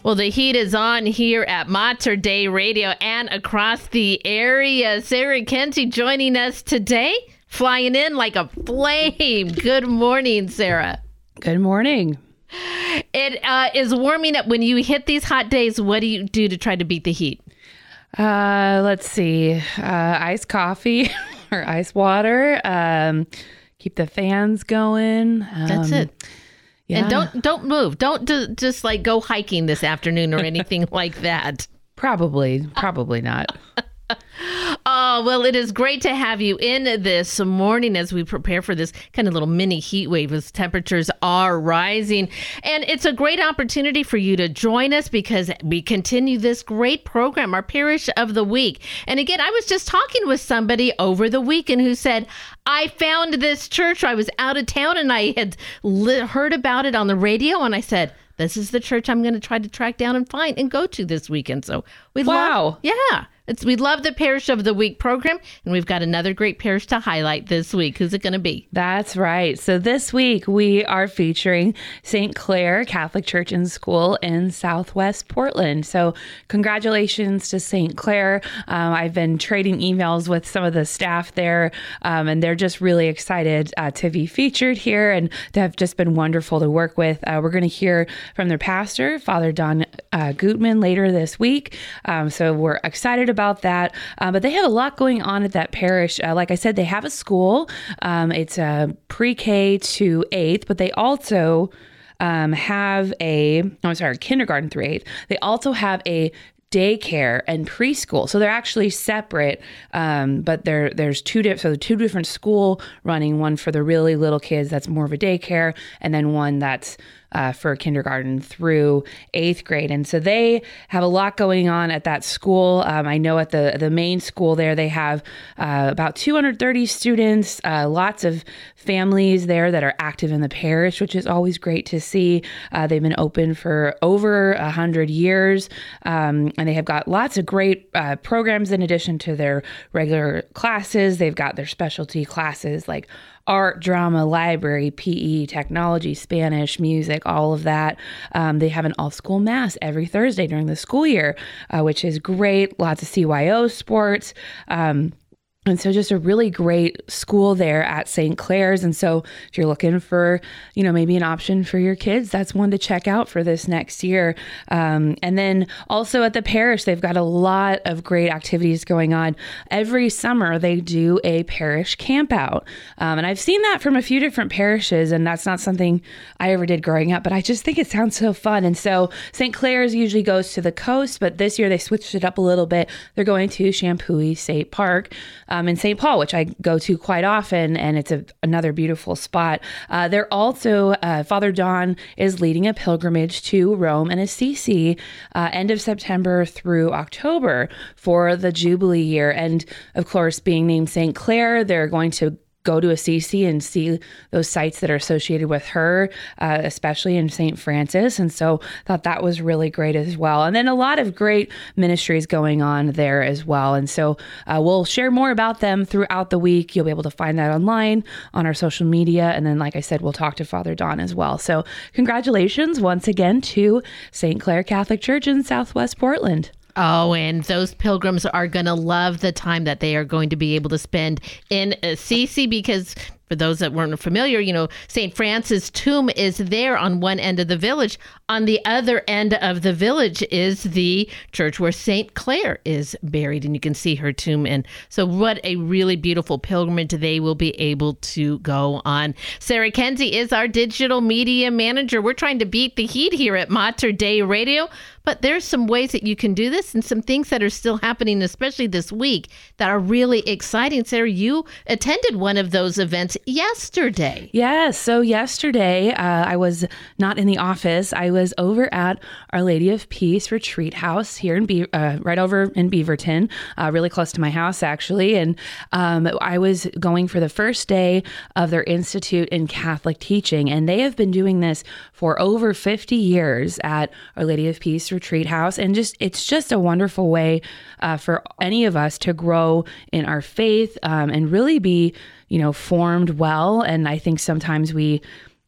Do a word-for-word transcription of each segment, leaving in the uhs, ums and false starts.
Well, the heat is on here at Mater Dei Radio and across the area. Sarah Kenzie joining us today, flying in like a flame. Good morning, Sarah. Good morning. It uh, is warming up. When you hit these hot days, what do you do to try to beat the heat? Uh, let's see. Uh, iced coffee or ice water. Um, keep the fans going. Um, That's it. Yeah. And don't don't move. Don't do, just like go hiking this afternoon or anything like that. Probably, probably not. Oh, well, it is great to have you in this morning as we prepare for this kind of little mini heat wave as temperatures are rising. And it's a great opportunity for you to join us because we continue this great program, our Parish of the Week. And again, I was just talking with somebody over the weekend who said, I found this church. I was out of town and I had li- heard about it on the radio. And I said, this is the church I'm going to try to track down and find and go to this weekend. So we Wow. love, yeah. It's, we love the Parish of the Week program, and we've got another great parish to highlight this week. Who's it going to be? That's right. So this week we are featuring Saint Clare Catholic Church and School in Southwest Portland. So congratulations to Saint Clare. Um, I've been trading emails with some of the staff there, um, and they're just really excited uh, to be featured here and to have just been wonderful to work with. Uh, we're going to hear from their pastor, Father Don uh, Gutman, later this week. Um, so we're excited about that, uh, but they have a lot going on at that parish. Uh, like I said, they have a school. Um, it's a pre-K to eighth, but they also um, have a, oh, I'm sorry, kindergarten through eighth. They also have a daycare and preschool. So they're actually separate, um, but there there's two different, so two different school running, one for the really little kids that's more of a daycare, and then one that's Uh, for kindergarten through eighth grade. And so they have a lot going on at that school. Um, I know at the, the main school there, they have uh, about two hundred thirty students, uh, lots of families there that are active in the parish, which is always great to see. Uh, they've been open for over one hundred years, um, and they have got lots of great uh, programs in addition to their regular classes. They've got their specialty classes like art, drama, library, P E, technology, Spanish, music, all of that. Um, they have an all-school mass every Thursday during the school year, uh, which is great. Lots of C Y O sports. Um, And so just a really great school there at Saint Clare's. And so if you're looking for, you know, maybe an option for your kids, that's one to check out for this next year. Um, and then also at the parish, they've got a lot of great activities going on. Every summer, they do a parish camp out. Um, and I've seen that from a few different parishes, and that's not something I ever did growing up, but I just think it sounds so fun. And so Saint Clare's usually goes to the coast, but this year they switched it up a little bit. They're going to Champoeg State Park. Um, in Saint Paul, which I go to quite often, and it's a, another beautiful spot. Uh, they're also, uh, Father Don is leading a pilgrimage to Rome and Assisi uh, end of September through October for the Jubilee year. And of course, being named Saint Clare, they're going to go to Assisi and see those sites that are associated with her, uh, especially in Saint Francis. And so thought that was really great as well. And then a lot of great ministries going on there as well. And so uh, we'll share more about them throughout the week. You'll be able to find that online on our social media. And then, like I said, we'll talk to Father Don as well. So congratulations once again to Saint Clare Catholic Church in Southwest Portland. Oh, and those pilgrims are going to love the time that they are going to be able to spend in Assisi because for those that weren't familiar, you know, Saint Francis' tomb is there on one end of the village. On the other end of the village is the church where Saint Clare is buried, and you can see her tomb. And so what a really beautiful pilgrimage they will be able to go on. Sarah Kenzie is our digital media manager. We're trying to beat the heat here at Mater Dei Radio, but there's some ways that you can do this and some things that are still happening, especially this week, that are really exciting. Sarah, you attended one of those events yesterday. Yes. So yesterday, uh, I was not in the office. I was over at Our Lady of Peace Retreat House here in Be- uh, right over in Beaverton, uh, really close to my house, actually. And um, I was going for the first day of their Institute in Catholic Teaching. And they have been doing this for over fifty years at Our Lady of Peace Retreat House. And just it's just a wonderful way uh, for any of us to grow in our faith um, and really be, you know, formed well. And I think sometimes we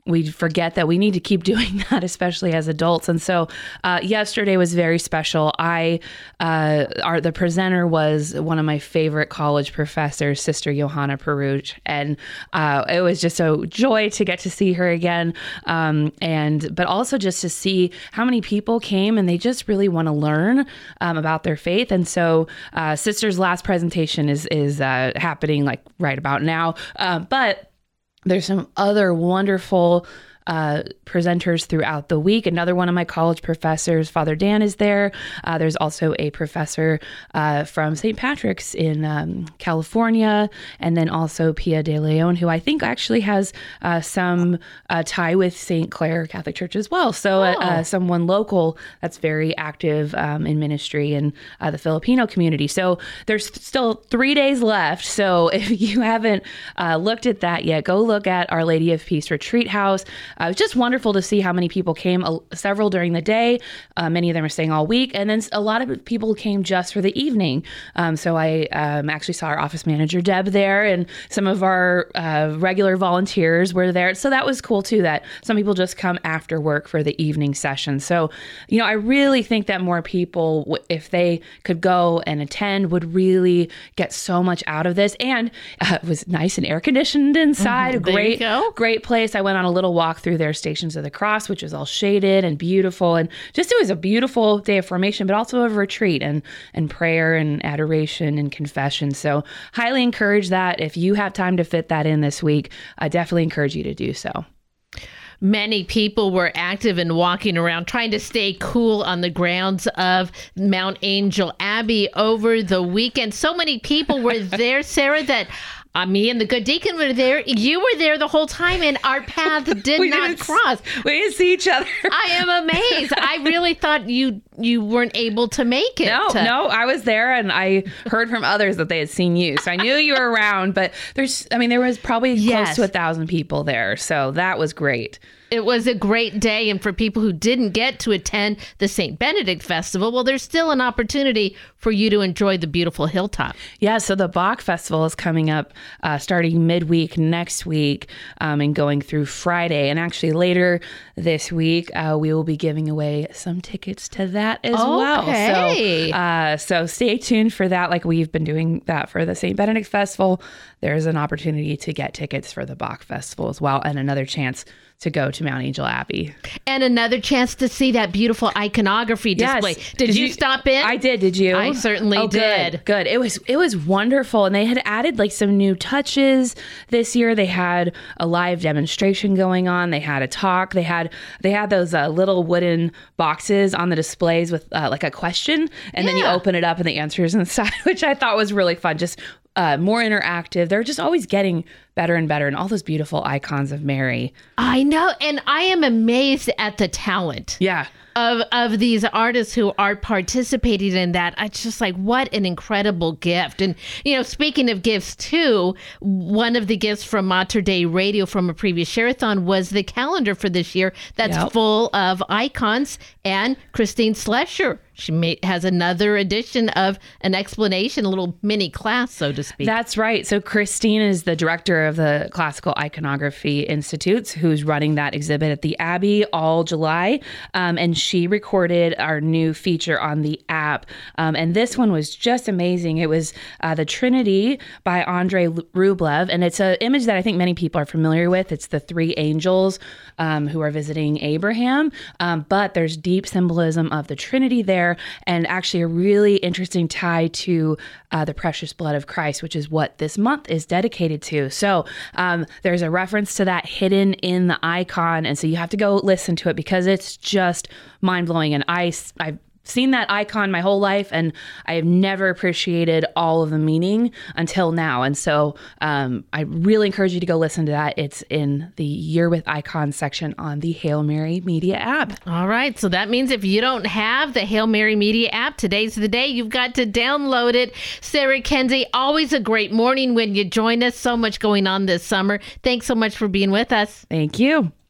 we forget that we need to keep doing that, especially as adults. And so uh, yesterday was very special. I, uh, our, the presenter was one of my favorite college professors, Sister Johanna Peruch. And uh, it was just a joy to get to see her again. Um, and, but also just to see how many people came and they just really want to learn um, about their faith. And so uh, Sister's last presentation is, is uh, happening like right about now. Uh, but there's some other wonderful uh, presenters throughout the week. Another one of my college professors, Father Dan, is there. Uh, there's also a professor uh, from Saint Patrick's in um, California, and then also Pia de Leon, who I think actually has uh, some uh, tie with Saint Clair Catholic Church as well. So oh. uh, someone local that's very active um, in ministry in uh, the Filipino community. So there's still three days left. So if you haven't uh, looked at that yet, go look at Our Lady of Peace Retreat House. Uh, it was just wonderful to see how many people came, uh, several during the day. Uh, many of them are staying all week. And then a lot of people came just for the evening. Um, so I um, actually saw our office manager, Deb, there, and some of our uh, regular volunteers were there. So that was cool, too, that some people just come after work for the evening session. So, you know, I really think that more people, if they could go and attend, would really get so much out of this. And uh, it was nice and air conditioned inside. Mm-hmm. A great, there you go. great place. I went on a little walk through their Stations of the Cross, which was all shaded and beautiful. And just it was a beautiful day of formation, but also a retreat and, and prayer and adoration and confession. So highly encourage that. If you have time to fit that in this week, I definitely encourage you to do so. Many people were active and walking around trying to stay cool on the grounds of Mount Angel Abbey over the weekend. So many people were there, Sarah, that Uh, me and the good deacon were there. You were there the whole time, and our paths did not cross. We didn't see each other. I am amazed. I really thought you you weren't able to make it. No, no, I was there, and I heard from others that they had seen you, so I knew you were around. But there's, I mean, there was probably yes. close to a thousand people there, so that was great. It was a great day, and for people who didn't get to attend the Saint Benedict Festival, well, there's still an opportunity for you to enjoy the beautiful hilltop. Yeah, so the Bach Festival is coming up uh, starting midweek next week um, and going through Friday. And actually later this week, uh, we will be giving away some tickets to that as okay. well. So, uh, so stay tuned for that. Like we've been doing that for the Saint Benedict Festival. There's an opportunity to get tickets for the Bach Festival as well, and another chance to go to Mount Angel Abbey. And another chance to see that beautiful iconography display. Yes. Did, did you, you stop in? I did. Did you? I certainly oh, did. Good, good. It was it was wonderful. And they had added like some new touches this year. They had a live demonstration going on. They had a talk. They had they had those uh, little wooden boxes on the displays with uh, like a question. And yeah. then you open it up and the answers inside, which I thought was really fun. Just Uh, more interactive. They're just always getting better and better, and all those beautiful icons of Mary. I know, and I am amazed at the talent. Yeah. Of of these artists who are participating in that. It's just like, what an incredible gift. And, you know, speaking of gifts too, one of the gifts from Mater Dei Radio from a previous Share-a-thon was the calendar for this year that's yep. full of icons. And Christine Slesher, she may, has another edition of an explanation, a little mini class, so to speak. That's right. So Christine is the director of the Classical Iconography Institutes, who's running that exhibit at the Abbey all July. Um, and she recorded our new feature on the app. Um, and this one was just amazing. It was uh, the Trinity by Andrei Rublev. And it's an image that I think many people are familiar with. It's the three angels um, who are visiting Abraham. Um, but there's deep symbolism of the Trinity there, and actually a really interesting tie to uh, the precious blood of Christ, which is what this month is dedicated to. So um, there's a reference to that hidden in the icon. And so you have to go listen to it because it's just mind-blowing. And I, I've seen that icon my whole life, and I have never appreciated all of the meaning until now. And so um, I really encourage you to go listen to that. It's in the Year with Icons section on the Hail Mary Media app. All right. So that means if you don't have the Hail Mary Media app, today's the day. You've got to download it. Sarah Kenzie, always a great morning when you join us. So much going on this summer. Thanks so much for being with us. Thank you.